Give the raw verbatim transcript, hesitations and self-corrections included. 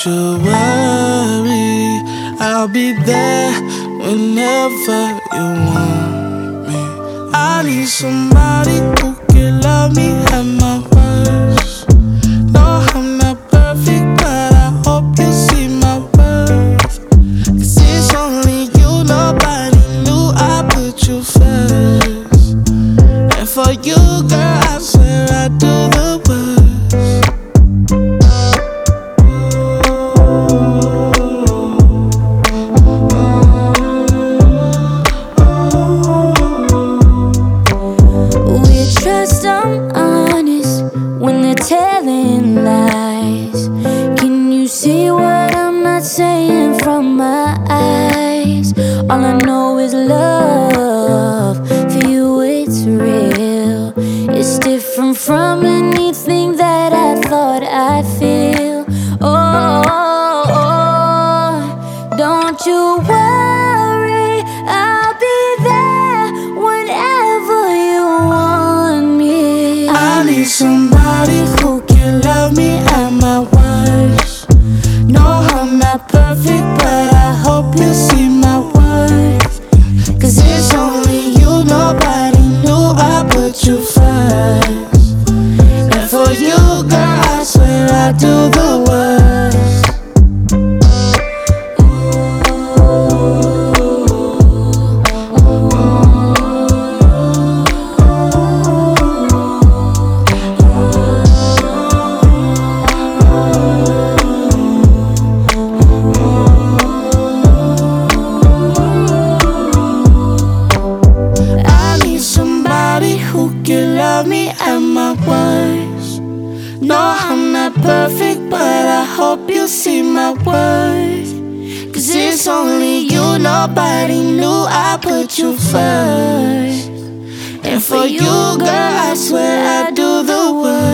you worry, I'll be there whenever you want me. I need somebody who can love me at my worst. No, I'm not perfect, but I hope you see my worth. Cause it's only you, nobody knew I put you first. And for you, girl, I swear I do the worst. Trust I'm honest when they're telling lies. Can you see what I'm not saying from my eyes? All I know is love. For you it's real. It's different from anything that I thought I'd feel. Oh, oh, oh. Don't you worry, I'll be there whenever you want me. I need somebody who can love me at my worst. No, I'm not perfect, but I hope you see my worth. Cause it's only you, nobody knew I put you first. And for you, girl, I swear I do the worst. Who can love me at my worst? No, I'm not perfect, but I hope you see my worth. Cause it's only you, nobody knew I put you first. And for you, girl, I swear I do the worst.